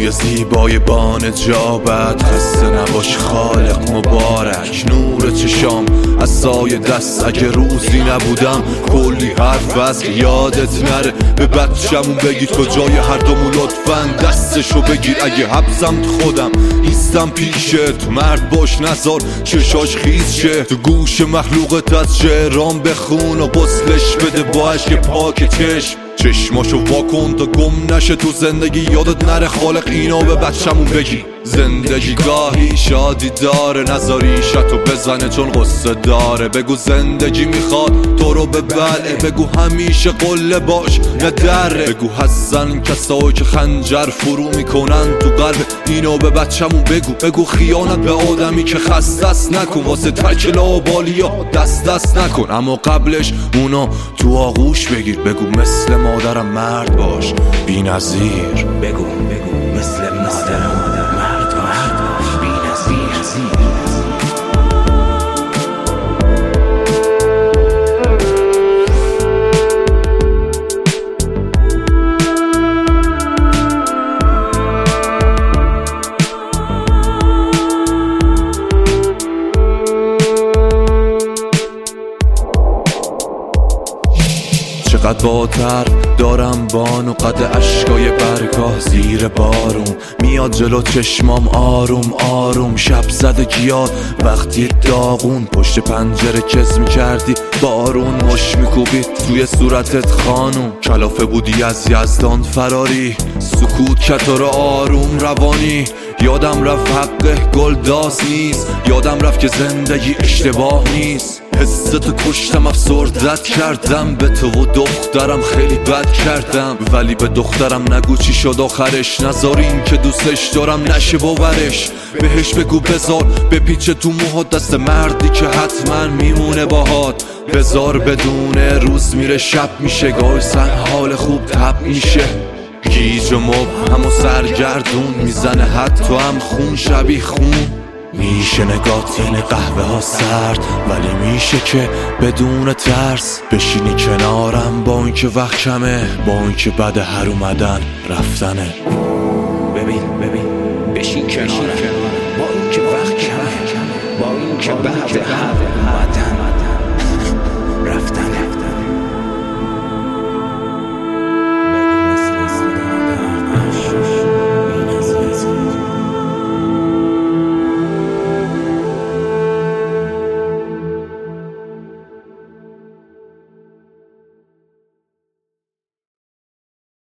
روزای زیبای بانجابت، خسته نباش خالق مبارک. نور چشام از سایه دست، اگه روزی نبودم کلی حرف از یادت نره. به بچمون بگی کجای هر دومون لطفاً دستشو بگیر. اگه حبسم خودم نیستم پیشت، مرد باش نزار چشاش خیز شه. تو گوش مخلوقت از شعرام بخون و غسلش بده با اشک پاک چشم. چشماشو واکن تا گم نشه تو زندگی، یادت نره خالق اینو به بچمون بگی. زندگی گاهی شادی داره، نذاریشتو بزنه چون غصه داره. بگو زندگی میخواد تو رو ببله، بگو همیشه قله باش نه دره. بگو هستن کسایی که خنجر فرو میکنن تو قلب، اینو به بچمون بگو. بگو خیانت به آدمی که خستست نکن، واسه تکلا و بالیا دست نکن. اما قبلش اونا تو آغوش بگیر. بگو مثل مادرم مرد باش بی نظیر. بگو مثل مادرم مرد باش بی نظیر. چقدر با طرف دارم بانو قد اشکای برگاه زیر بارون. میاد جلو چشمام آروم آروم، شب زده گیاد وقتی داغون. پشت پنجره کز میکردی بارون، مش میکوبید توی صورتت خانوم. کلافه بودی از یزدان فراری، سکوت کتر آروم روانی. یادم رفت حق گلداز نیست، یادم رفت که زندگی اشتباه نیست. حستو کشتم افسردت کردم، به تو و دخترم خیلی بد کردم. ولی به دخترم نگو چی شد آخرش، نذار این که دوستش دارم نشه باورش. بهش بگو بذار بپیچه تو موهات دست مردی که حتما میمونه باهات. بذار بدونه روز میره شب میشه، گاهی سن حال خوب تب میشه. گیج و مبهم و سرگردون میزنه حتی هم خون شبیه خون. میشه نگات این قهوه ها سرد، ولی میشه که بدون ترس بشینی کنارم با اینکه وقت کمه، با اینکه بعد هر اومدن رفتنه. ببین بشین کنارم با اینکه وقت کمه، با اینکه بعد هر اومدن